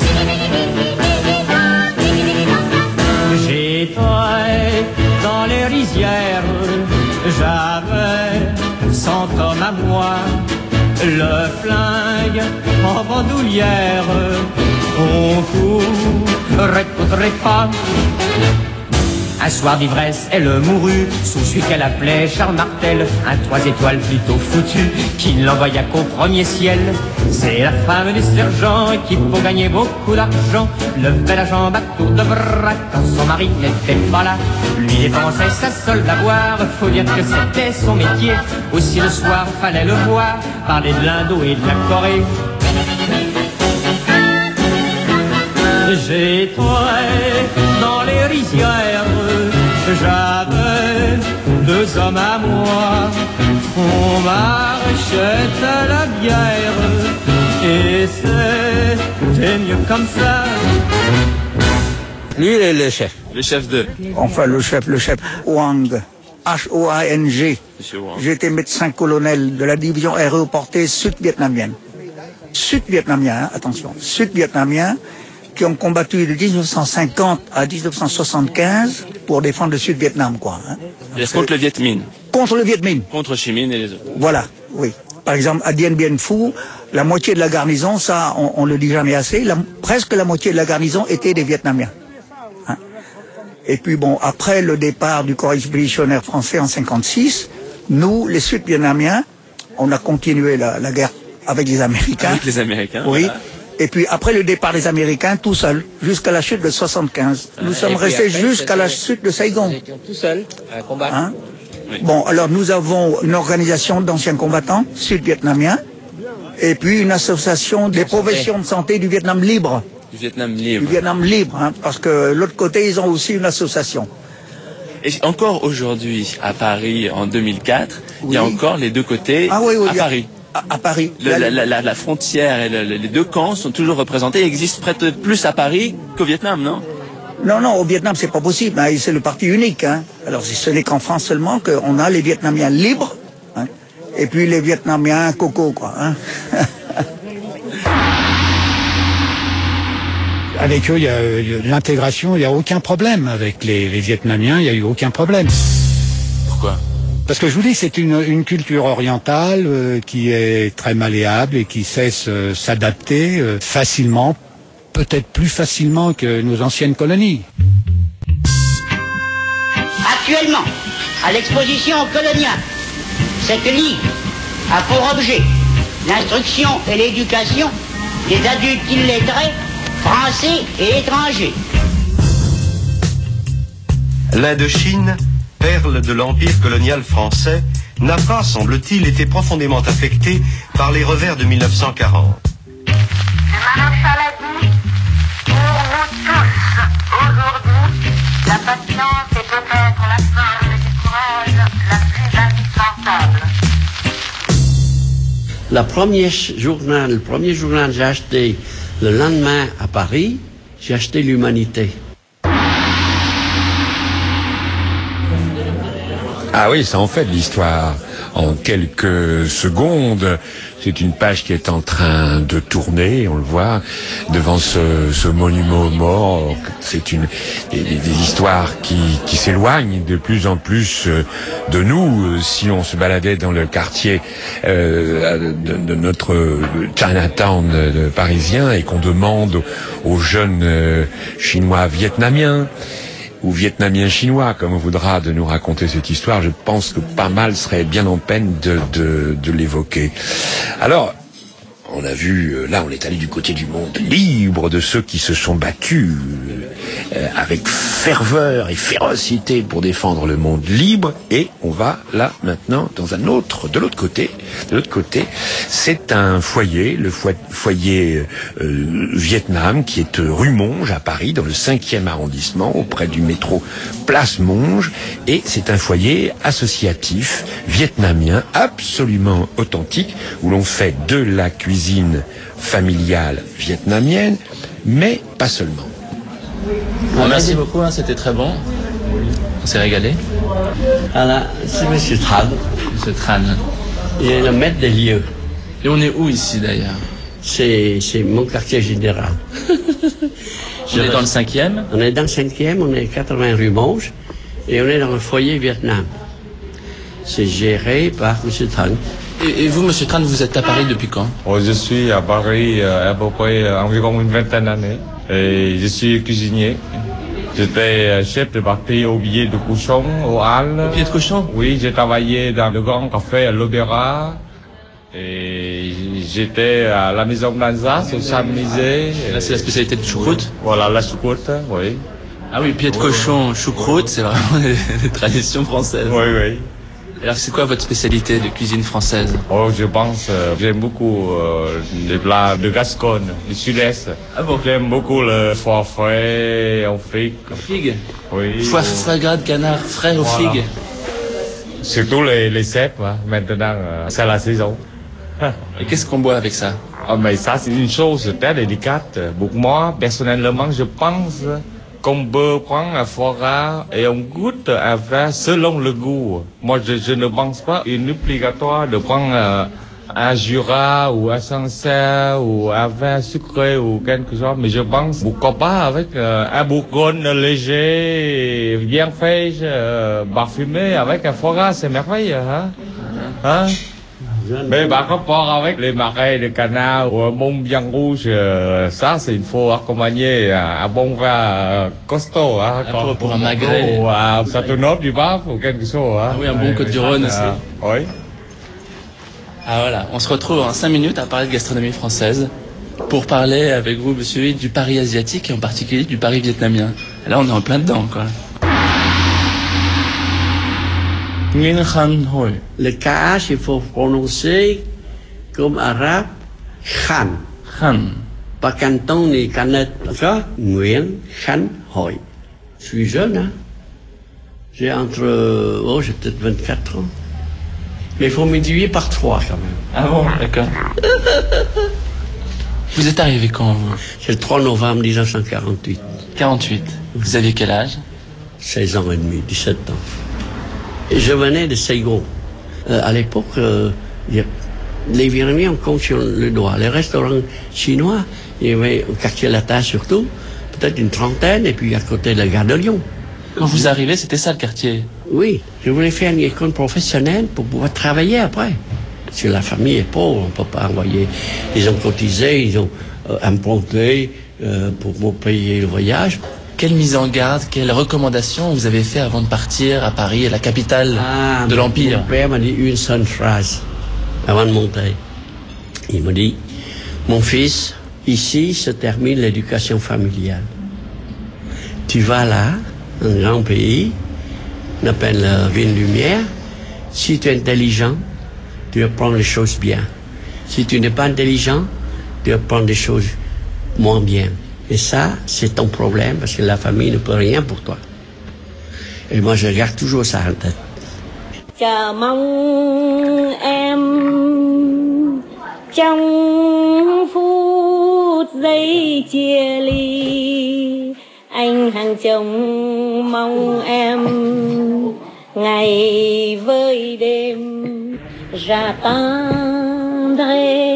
J'étais dans les rizières, j'avais 100 hommes à moi, le flingue en bandoulière, on courrait pas. Un soir d'ivresse, elle mourut sous celui qu'elle appelait Charles Martel, un 3 étoiles plutôt foutu, qui ne l'envoya qu'au premier ciel. C'est la femme du sergent qui, pour gagner beaucoup d'argent, levait la jambe à tour de bras quand son mari n'était pas là. Lui dépensait sa solde à boire, faut dire que c'était son métier. Aussi le soir, fallait le voir, parler de l'Indo et de la Corée. J'étais dans les rizières, j'avais 2 hommes à moi, on marchait à la bière, et c'était mieux comme ça. Lui, il est le chef. Le chef de? Enfin, le chef, Hoang. H-O-A-N-G. J'étais médecin-colonel de la division aéroportée sud-vietnamienne. Sud-vietnamiens, attention, sud-vietnamiens, qui ont combattu de 1950 à 1975 pour défendre le Sud-Vietnam, quoi. Hein. Contre le Viet Minh. Contre le Viet Minh. Contre Chi Minh et les autres. Voilà, oui. Par exemple, à Dien Bien Phu, la moitié de la garnison, ça, on le dit jamais assez, presque la moitié de la garnison était des Vietnamiens. Hein. Et puis bon, après le départ du corps expéditionnaire français en 56, nous, les Sud-Vietnamiens, on a continué la guerre avec les Américains. Avec les Américains. Oui. Voilà. Et puis après le départ des Américains, tout seul, jusqu'à la chute de 75. Nous sommes restés jusqu'à la chute de Saigon. Nous étions tout seuls à combattre. Hein? Oui. Bon, alors nous avons une organisation d'anciens combattants sud-vietnamiens et puis une association des professions de santé du Vietnam libre. Du Vietnam libre. Du Vietnam libre, hein, parce que l'autre côté, ils ont aussi une association. Et encore aujourd'hui, à Paris, en 2004, il y a encore les deux côtés à Paris. À Paris. La frontière et les deux camps sont toujours représentés. Ils existent peut-être plus à Paris qu'au Vietnam, non? Non, au Vietnam, c'est pas possible. Hein, c'est le parti unique. Hein. Alors, ce n'est qu'en France seulement qu'on a les Vietnamiens libres, hein, et puis les Vietnamiens coco, quoi. Hein. Avec eux, il y a l'intégration, il n'y a aucun problème. Avec les Vietnamiens, il n'y a eu aucun problème. Pourquoi? Parce que je vous dis, c'est une culture orientale qui est très malléable et qui sait s'adapter facilement, peut-être plus facilement que nos anciennes colonies. Actuellement, à l'exposition coloniale, cette livre a pour objet l'instruction et l'éducation des adultes illettrés, français et étrangers. L'Indochine, perle de l'empire colonial français, n'a pas, semble-t-il, été profondément affectée par les revers de 1940. Maréchal a dit, pour nous tous, aujourd'hui, la patience est peut-être la forme du courage la plus indispensable. Le premier journal que j'ai acheté le lendemain à Paris, j'ai acheté l'Humanité. Ah oui, ça en fait de l'histoire. En quelques secondes, c'est une page qui est en train de tourner, on le voit, devant ce monument aux morts. C'est des histoires qui s'éloignent de plus en plus de nous. Si on se baladait dans le quartier de notre Chinatown parisien et qu'on demande aux jeunes Chinois vietnamiens, ou vietnamien chinois, comme on voudra, de nous raconter cette histoire, je pense que pas mal serait bien en peine de l'évoquer. Alors, on a vu, là on est allé du côté du monde libre, de ceux qui se sont battus avec ferveur et férocité pour défendre le monde libre, et on va là maintenant dans un autre, de l'autre côté, c'est un foyer, le foyer Vietnam, qui est rue Monge à Paris, dans le 5e arrondissement, auprès du métro Place Monge, et c'est un foyer associatif vietnamien absolument authentique, où l'on fait de la cuisine familiale vietnamienne, mais pas seulement. Bon, merci beaucoup, hein, c'était très bon. On s'est régalé. Alors, c'est M. Tran. M. Tran. Il est le maître des lieux. Et on est où ici d'ailleurs? C'est mon quartier général. On est dans le 5e? On est dans le 5e, on est 80 rue Monge, et on est dans le foyer Vietnam. C'est géré par M. Tran. Et vous, M. Tran, vous êtes à Paris depuis quand? Je suis à Paris à peu près environ une vingtaine d'années. Et je suis cuisinier. J'étais chef de partie au billet de cochon, au Halles. Au billet de cochon? Oui, j'ai travaillé dans le grand café à l'Opéra. Et j'étais à la maison d'Alsace, au Champs-Élysées. Là, c'est la spécialité de choucroute? Oui. Voilà, la choucroute, oui. Ah oui, pied de cochon, choucroute, c'est vraiment des traditions françaises. Oui, oui. Alors, c'est quoi votre spécialité de cuisine française? Je pense, j'aime beaucoup les plats de Gascogne, du Sud-Est. Ah bon? J'aime beaucoup le foie frais aux figues. Aux figues? Oui. Foie gras de canard frais aux figues? Surtout les cèpes, hein. Maintenant, c'est la saison. Et qu'est-ce qu'on boit avec ça? Mais ça, c'est une chose très délicate. Pour moi, personnellement, je pense qu'on peut prendre un foie gras et on goûte un vin selon le goût. Moi, je ne pense pas qu'il est obligatoire de prendre un Jura ou un Sancerre ou un vin sucré ou quelque chose. Mais je pense, pourquoi pas avec un Bourgogne léger, bien fait, parfumé, avec un foie gras, c'est merveilleux, hein? Hein? Mais par rapport avec les marais de canard ou un bon bien rouge, ça, il faut accompagner un bon vin costaud. Hein, pour un magret. Ou un Châteauneuf du Baf ou quelque chose. Hein. Ah oui, un bon Côte-du-Rhône aussi. Oui. Ah voilà, on se retrouve en 5 minutes à parler de gastronomie française pour parler avec vous, monsieur, du Paris asiatique et en particulier du Paris vietnamien. Là, on est en plein dedans, quoi. Nguyen Khan Hoi. Le KH, il faut prononcer comme arabe, Khan. Khan. Pas canton ni canette. D'accord? Nguyen Khan Hoi. Je suis jeune, hein. J'ai j'ai peut-être 24 ans. Mais il faut me diviser par 3 quand même. Ah bon, d'accord. Vous êtes arrivé quand, vous? C'est le 3 novembre 1948. 48. Vous aviez quel âge? 16 ans et demi, 17 ans. Et je venais de Saigon. À l'époque, les Vietnamiens on compte sur le doigt. Les restaurants chinois, il y avait au quartier latin surtout, peut-être une trentaine, et puis à côté de la gare de Lyon. Quand vous arrivez, c'était ça le quartier? Oui, je voulais faire une école professionnelle pour pouvoir travailler après. Si la famille est pauvre, on ne peut pas envoyer. Ils ont cotisé, ils ont emprunté pour payer le voyage. Quelle mise en garde, quelles recommandations vous avez fait avant de partir à Paris, la capitale de l'Empire? Mon père m'a dit une seule phrase avant de monter. Il m'a dit, mon fils, ici se termine l'éducation familiale. Tu vas là, un grand pays, on appelle la Ville Lumière. Si tu es intelligent, tu apprends les choses bien. Si tu n'es pas intelligent, tu apprends des choses moins bien. Et ça, c'est ton problème, parce que la famille ne peut rien pour toi. Et moi, je garde toujours ça en tête. Chờ mong em trong phút giây chia ly, anh hàng chồng mong em ngày với đêm. J'attendrai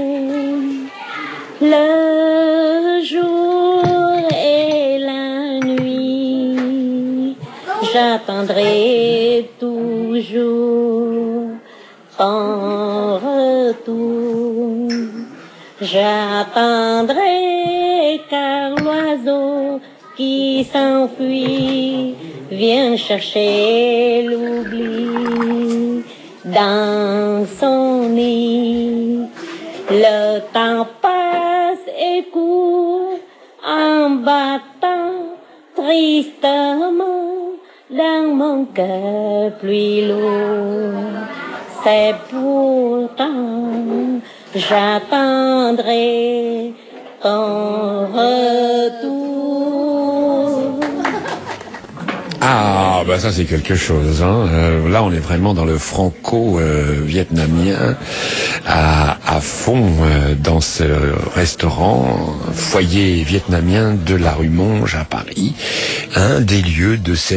le jour et la nuit. J'attendrai toujours ton retour. J'attendrai car l'oiseau qui s'enfuit vient chercher l'oubli dans son nid. Le temps passe et court en battant tristement dans mon cœur plus lourd. C'est pourtant j'attendrai ton retour. Ah, bah ça c'est quelque chose. Hein. Là, on est vraiment dans le franco-vietnamien à fond dans ce restaurant, foyer vietnamien de la rue Monge à Paris, un des lieux de ce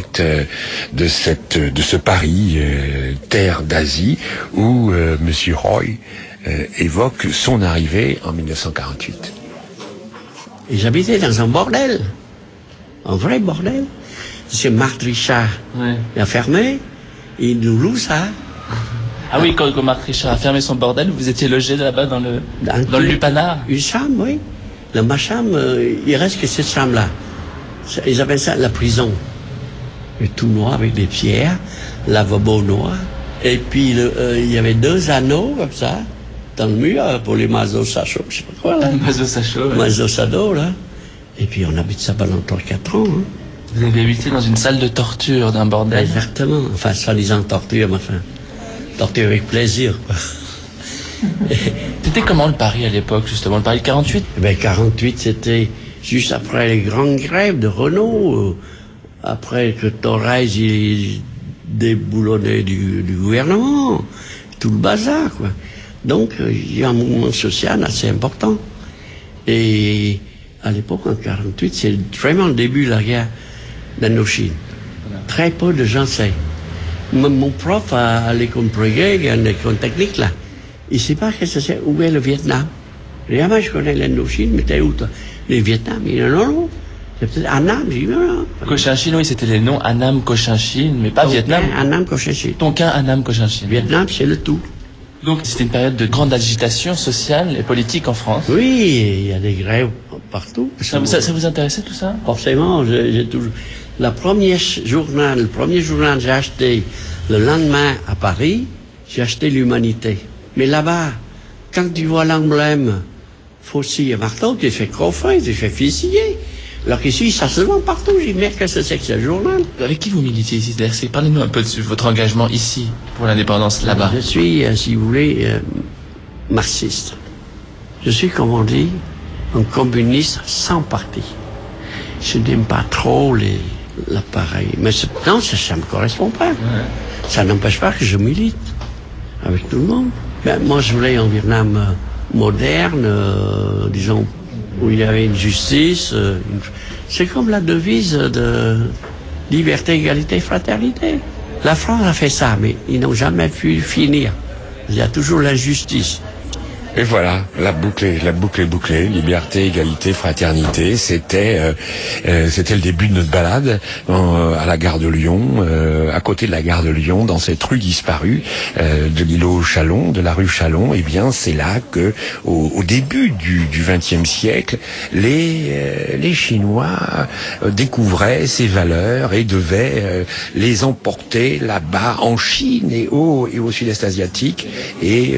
Paris, terre d'Asie, où Monsieur Hoi évoque son arrivée en 1948. Et j'habitais dans un bordel, un vrai bordel. C'est Marc Richard, il a fermé, il nous loue ça. Ah oui, quand Marc Richard a fermé son bordel, vous étiez logé là-bas dans le lupanar? Une chambre, oui. Dans ma chambre, il reste que cette chambre-là. Ils appellent ça la prison. Et tout noir avec des pierres, lavabo noir. Et puis il y avait 2 anneaux comme ça, dans le mur, pour les mazo sacho, je sais pas quoi là. Mazo sacho, ouais. Mazo sado là. Et puis on habite ça pendant 3-4 ans. Hein. Vous avez habité dans une salle de torture d'un bordel? Exactement. Enfin, soi-disant torture, mais enfin, torture avec plaisir, quoi. C'était comment le Paris à l'époque, justement, le Paris 48? Ben, 48, c'était juste après les grandes grèves de Renault, après que Thorez, il déboulonnait du gouvernement, tout le bazar, quoi. Donc, il y a un mouvement social assez important. Et à l'époque, en 48, c'est vraiment le début de la guerre d'Indochine. Très peu de gens savent. Mon prof à l'école privée, à l'école technique, là, il ne sait pas qu'est-ce que c'est, où est le Vietnam. Jamais je connais l'Indochine, mais t'es où, toi? Le Vietnam? Il dit non, c'est peut-être Annam. J'ai dit non. Cochinchine, oui, c'était les noms Annam, Cochinchine, mais pas Tonkin, Vietnam. Annam, Cochinchine. Tonkin, Annam, Cochinchine. Vietnam, c'est le tout. Donc c'était une période de grande agitation sociale et politique en France. Oui, il y a des grèves partout. Ça vous intéressait tout ça? Forcément, j'ai toujours... Le premier journal que j'ai acheté le lendemain à Paris, j'ai acheté l'Humanité. Mais là-bas, quand tu vois l'emblème faucille et marteau, tu fais coffrer, tu fais fusiller. Alors qu'ici, ça se vend partout. J'ai dit, mais qu'est-ce que c'est que ce journal? Avec qui vous militez ici? Parlez-nous un peu de votre engagement ici, pour l'indépendance, là-bas. Je suis, si vous voulez, marxiste. Je suis, comme on dit, un communiste sans parti. Je n'aime pas trop l'appareil. Mais non, ça me correspond pas. Ouais. Ça n'empêche pas que je milite avec tout le monde. Ben, moi, je voulais un Vietnam moderne, disons, où il y avait une justice. C'est comme la devise de liberté, égalité, fraternité. La France a fait ça, mais ils n'ont jamais pu finir. Il y a toujours l'injustice. Et voilà, la boucle est bouclée. Liberté, égalité, fraternité. C'était le début de notre balade à la gare de Lyon, à côté de la gare de Lyon, dans cette rue disparue de l'îlot Chalon, de la rue Chalon. Eh bien, c'est là que, au début du XXe siècle, les Chinois découvraient ces valeurs et devaient les emporter là-bas en Chine et au sud-est asiatique et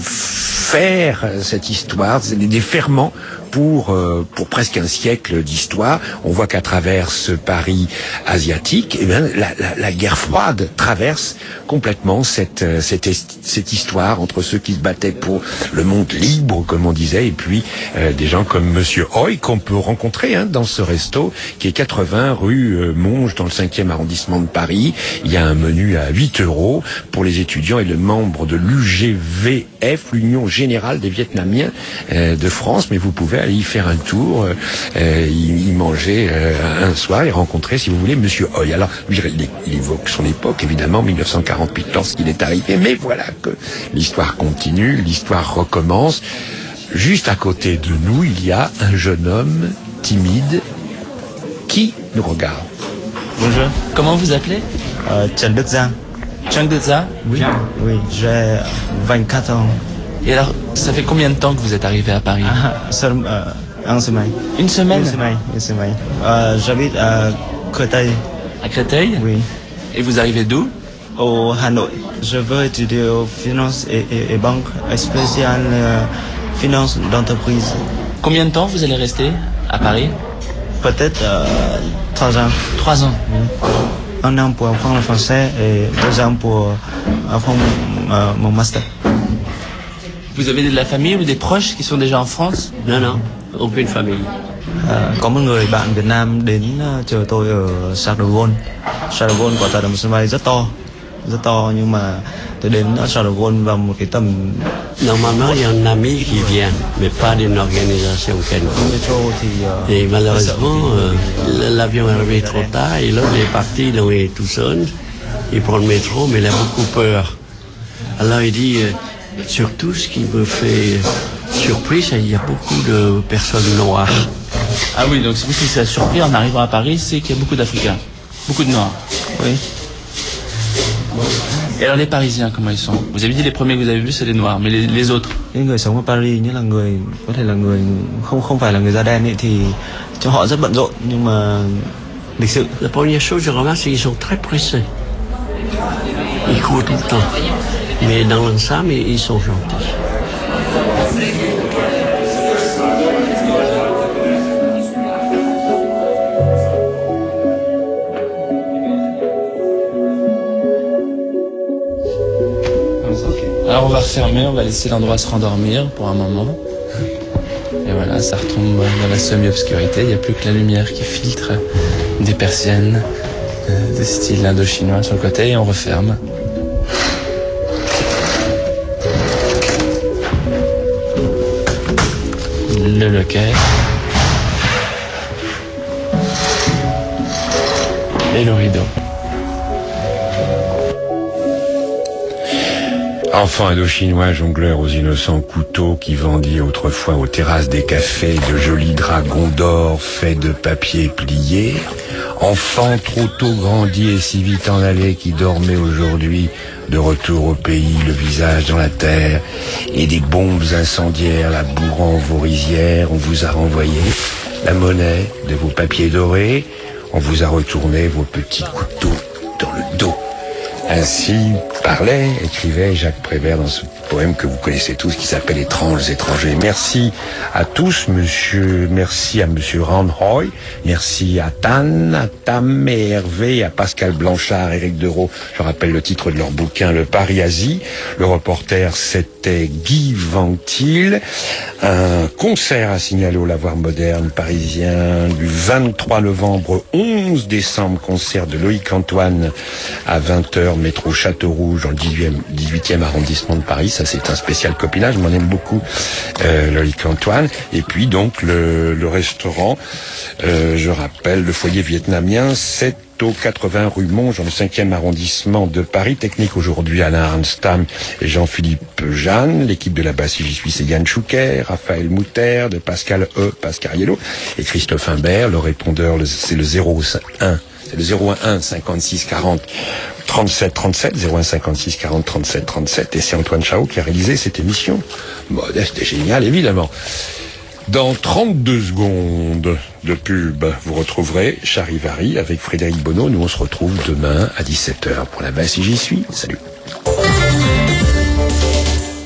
faire cette histoire, des ferments pour presque un siècle d'histoire. On voit qu'à travers ce Paris asiatique, eh bien, la guerre froide traverse complètement cette histoire entre ceux qui se battaient pour le monde libre, comme on disait, et puis des gens comme Monsieur Hoy, qu'on peut rencontrer dans ce resto, qui est 80 rue Monge, dans le 5e arrondissement de Paris. Il y a un menu à 8 € pour les étudiants et les membres de l'UGVF, l'Union Générale des Vietnamiens de France, mais vous pouvez aller y faire un tour, y manger un soir et rencontrer, si vous voulez, Monsieur Hoy. Alors, lui, il évoque son époque, évidemment, 1948, lorsqu'il est arrivé, mais voilà que l'histoire continue, l'histoire recommence. Juste à côté de nous, il y a un jeune homme timide qui nous regarde. Bonjour. Comment vous appelez? Trần Đức Giang. Trần Đức Giang? Oui. Oui, j'ai 24 ans. Et alors, ça fait combien de temps que vous êtes arrivé à Paris? Une semaine. Une semaine? Une semaine. J'habite à Créteil. À Créteil? Oui. Et vous arrivez d'où? Au Hanoi. Je veux étudier finance et banque, spéciale finance d'entreprise. Combien de temps vous allez rester à Paris? Peut-être 3 ans. 3 ans? Oui. 1 an pour apprendre le français et 2 ans pour apprendre mon master. Vous avez de la famille ou des proches qui sont déjà en France? Non, non, aucune famille. Có một người bạn Việt Nam đến chờ tôi ở Charles de Gaulle. Charles de Gaulle quả thật là một sân bay rất to, nhưng mà tôi đến Charles de Gaulle vào một cái tầm. Normalement, il y a un ami qui vient, mais pas d'une organisation quelconque. Et malheureusement, l'avion est arrivé trop tard et l'autre est parti, donc il est tout seul. Il prend le métro, mais il a beaucoup peur. Alors il dit, surtout ce qui me fait surprise, il y a beaucoup de personnes noires. Ah oui, donc c'est vous qui s'est surpris en arrivant à Paris, c'est qu'il y a beaucoup d'Africains, beaucoup de Noirs. Oui. Et alors les Parisiens, comment ils sont? Vous avez dit les premiers que vous avez vus, c'est les Noirs, mais les autres? Những người sống ở Paris, như là người có thể là người không phải là người da đen ấy, thì cho họ rất bận rộn, nhưng mà lịch sự. La première chose je remarque, c'est qu'ils sont très pressés. Ils courent tout le temps. Mais dans l'ensemble, ils sont gentils. Alors on va refermer, on va laisser l'endroit se rendormir pour un moment. Et voilà, ça retombe dans la semi-obscurité. Il n'y a plus que la lumière qui filtre des persiennes de style indo-chinois sur le côté et on referme. Le loquet. Et le rideau. Enfants indo-chinois jongleurs aux innocents couteaux qui vendiez autrefois aux terrasses des cafés de jolis dragons d'or faits de papier plié. Enfants trop tôt grandis et si vite en allés qui dormaient aujourd'hui de retour au pays, le visage dans la terre, et des bombes incendiaires la bourrant vos rizières, on vous a renvoyé la monnaie de vos papiers dorés, on vous a retourné vos petits couteaux dans le dos. Ainsi parlait, écrivait Jacques Prévert dans ce poème que vous connaissez tous qui s'appelle Étranges étrangers. Merci à tous, merci à monsieur Randhoy, merci à Tan, à Tam et Hervé, à Pascal Blanchard, Éric Dereau. Je rappelle le titre de leur bouquin, Le Paris-Asie. Le reporter, c'était Guy Ventil. Un concert à signaler au Lavoir Moderne parisien du 23 novembre au 11 décembre, concert de Loïc Antoine à 20h, métro Château-Rouge, dans le 18e arrondissement de Paris. Ça, c'est un spécial copinage. Je m'en aime beaucoup, Loïc Antoine. Et puis, donc, le restaurant, je rappelle, le foyer vietnamien, c'est au 80 rue Monge, dans le 5e arrondissement de Paris. Technique aujourd'hui, Alain Arnstam et Jean-Philippe Jeanne. L'équipe de la basse, j'y suis, c'est Yann Chouquet, Raphaël Mouter, de Pascal Pascariello et Christophe Imbert. Le répondeur, c'est le 01. C'est le 01 56 40 37 37, 01 56 40 37 37, et c'est Antoine Chao qui a réalisé cette émission. Modeste et génial, évidemment. Dans 32 secondes de pub, vous retrouverez Charivari avec Frédéric Bonneau. Nous, on se retrouve demain à 17h pour la basse et j'y suis. Salut.